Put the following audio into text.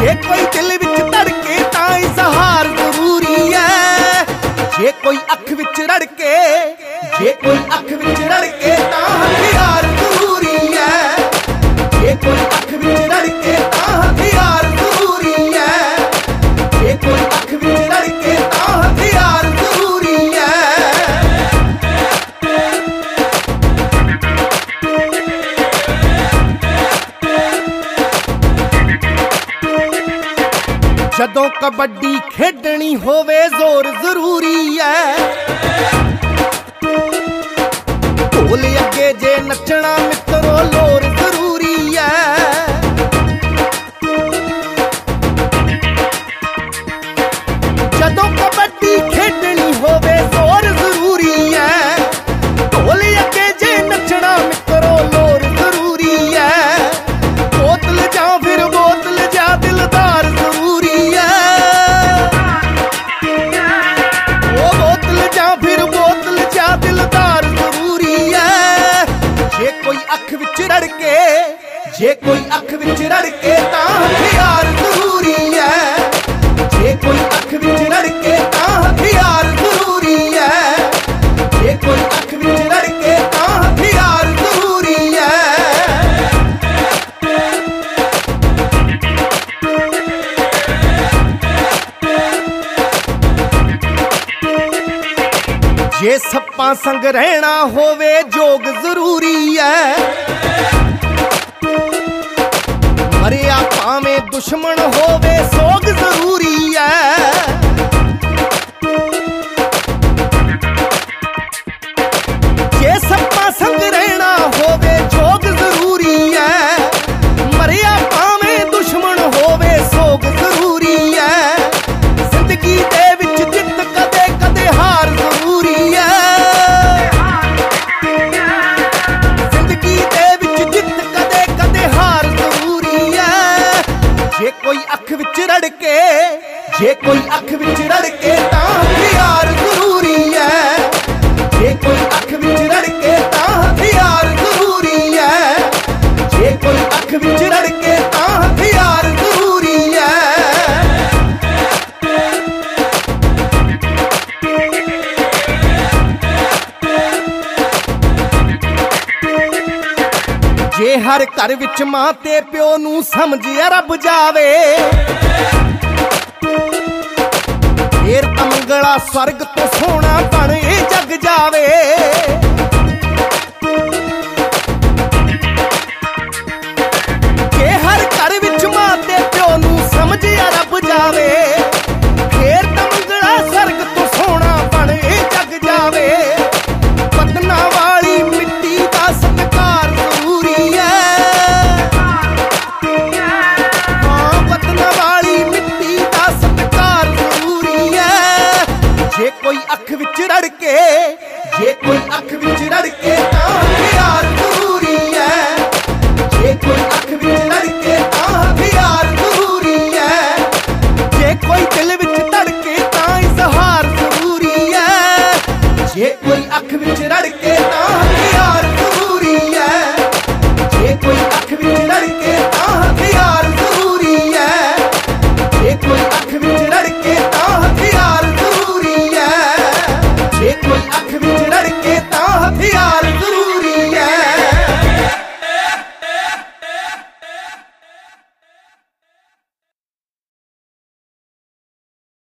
ਜੇ ਕੋਈ ਦਿਲ ਵਿੱਚ ਧੜਕੇ ਤਾਂ ਇਜ਼ਹਾਰ ਜ਼ਰੂਰੀ ਹੈ। ਜੇ ਕੋਈ ਅੱਖ ਵਿੱਚ ਰੜਕੇ, ਜੇ ਕੋਈ ਅੱਖ ਵਿੱਚ ਰੜਕੇ ਤਾਂ ਹਥਿਆਰ ਜ਼ਰੂਰੀ ਹੈ। ਜੇ ਕੋਈ ਅੱਖ ਵਿੱਚ ਰੜਕੇ ਤਾਂ ਹਥਿਆਰ ਜ਼ਰੂਰੀ ਹੈ। ਜੇ ਕੋਈ ਅੱਖ ਵਿੱਚ ਰੜਕੇ ਤਾਂ ਹਥਿਆਰ ਜ਼ਰੂਰੀ ਹੈ। ਜਦੋਂ ਕਬੱਡੀ ਖੇਡਣੀ ਹੋਵੇ ਜ਼ੋਰ ਜ਼ਰੂਰੀ ਹੈ। ਢੋਲ ਅੱਗੇ ਜੇ ਨੱਚਣਾ ਮਿੱਤਰੋ ਲੋਰ ਜ਼ਰੂਰੀ ਹੈ। ਜਦੋਂ ਕਬੱਡੀ ਖੇਡਣੀ ਹੋਵੇ ਜ਼ੋਰ ਜ਼ਰੂਰੀ ਹੈ। ਢੋਲ ਅੱਗੇ ਜੇ ਨੱਚਣਾ ਮਿੱਤਰੋ ਲੋਰ ਜ਼ਰੂਰੀ ਹੈ। ਬੋਤਲ ਜਾਂ ਫਿਰ ਬੋਤਲ ਜਾਂ ਦਿਲਦਾਰ ਜ਼ਰੂਰੀ ਹੈ। ਉਹ ਬੋਤਲ ਜਾਂ ਫਿਰ ਬੋਤਲ ਜਾਂ ਦਿਲਦਾਰ ਜ਼ਰੂਰੀ ਹੈ। ਜੇ ਕੋਈ ਅੱਖ ਵਿੱਚ ਰੜਕੇ, ਜੇ ਕੋਈ ਅੱਖ ਵਿੱਚ ਰੜਕੇ ਤਾਂ ਹਥਿਆਰ ਜ਼ਰੂਰੀ ਹੈ। ਜੇ ਕੋਈ ਅੱਖ ਵਿੱਚ ਰੜਕੇ ਤਾਂ ਹਥਿਆਰ ਜ਼ਰੂਰੀ ਹੈ। ਜੇ ਕੋਈ ਅੱਖ ਵਿੱਚ ਰੜਕੇ ਤਾਂ ਹਥਿਆਰ ਜ਼ਰੂਰੀ ਹੈ। ਜੇ ਸੱਪਾਂ ਸੰਗ ਰਹਿਣਾ ਹੋਵੇ ਜੋਗ ਜ਼ਰੂਰੀ ਹੈ। ਮਰਿਆ ਭਾਵੇਂ ਦੁਸ਼ਮਣ ਹੋਵੇ ਸੋਗ ਜ਼ਰੂਰੀ ਹੈ। ਜੇ ਸੱਪਾਂ ਸੰਗ ਰਹਿਣਾ ਹੋਵੇ ਜੋਗ ਜ਼ਰੂਰੀ ਹੈ। ਮਰਿਆ ਭਾਵੇਂ ਦੁਸ਼ਮਣ ਹੋਵੇ ਸੋਗ ਜ਼ਰੂਰੀ ਹੈ। ਜ਼ਿੰਦਗੀ ਦੇ ਵਿੱਚ ਜਿੱਤ ਕਦੇ ਕਦੇ ਹਾਰ ਜ਼ਰੂਰੀ ਹੈ। ਜ਼ਿੰਦਗੀ ਦੇ ਵਿੱਚ ਜਿੱਤ ਕਦੇ ਕਦੇ ਹਾਰ ਜ਼ਰੂਰੀ ਹੈ। ਜੇ ਕੋਈ ਅੱਖ ਵਿੱਚ ਰੜਕੇ, ਜੇ ਕੋਈ ਅੱਖ ਵਿੱਚ ਰੜਕੇ ਤਾਂ ਹਥਿਆਰ ਜ਼ਰੂਰੀ ਹੈ। ਜੇ ਕੋਈ ਅੱਖ ਵਿੱਚ ਰੜਕੇ ਤਾਂ ਹਥਿਆਰ ਜ਼ਰੂਰੀ ਹੈ। ਜੇ ਕੋਈ ਅੱਖ ਵਿੱਚ ਰੜਕੇ ਤਾਂ ਹਥਿਆਰ ਜ਼ਰੂਰੀ ਹੈ। ਜੇ ਹਰ ਘਰ ਵਿੱਚ ਮਾਂ ਤੇ ਪਿਓ ਨੂੰ ਸਮਝਿਆ ਰੱਬ ਜਾਵੇ, ਫੇਰ ਤਾਂ ਮੰਗਲਾ ਸਵਰਗ ਤੋਂ ਸੋਹਣਾ ਬਣ ਇਹ ਜੱਗ ਜਾਵੇ। ਜੇ ਹਰ ਘਰ ਵਿੱਚ ਮਾਂ ਤੇ ਪਿਓ ਨੂੰ ਸਮਝਿਆ ਰੱਬ ਜਾਵੇ, ਫੇਰ ਤਾਂ ਮੰਗਲਾ ਸਵਰਗ ਤੋਂ ਸੋਹਣਾ ਬਣ ਇਹ ਜੱਗ ਜਾਵੇ। ਵਤਨਾਂ ਵਾਲੀ ਮਿੱਟੀ ਦਾ ਸਤਿਕਾਰ ਜ਼ਰੂਰੀ ਹੈ। ਹਾਂ, ਵਤਨਾਂ ਵਾਲੀ ਮਿੱਟੀ ਦਾ ਸਤਿਕਾਰ ਜ਼ਰੂਰੀ ਹੈ। ਜੇ ਕੋਈ ਅੱਖ ਵਿੱਚ ਰੜਕੇ, ਜੇ ਕੋਈ ਅੱਖ ਵਿੱਚ ਰੜਕੇ ਤਾਂ ਹਥਿਆਰ ਜ਼ਰੂਰੀ ਹੈ। ਜੇ ਕੋਈ ਅੱਖ ਵਿੱਚ ਰੜਕੇ ਤਾਂ ਹਥਿਆਰ ਜ਼ਰੂਰੀ ਹੈ। ਜੇ ਕੋਈ ਦਿਲ ਵਿੱਚ ਧੜਕੇ ਤਾਂ ਇਜ਼ਹਾਰ ਜ਼ਰੂਰੀ ਹੈ। ਜੇ ਕੋਈ ਅੱਖ ਵਿੱਚ ਰੜਕੇ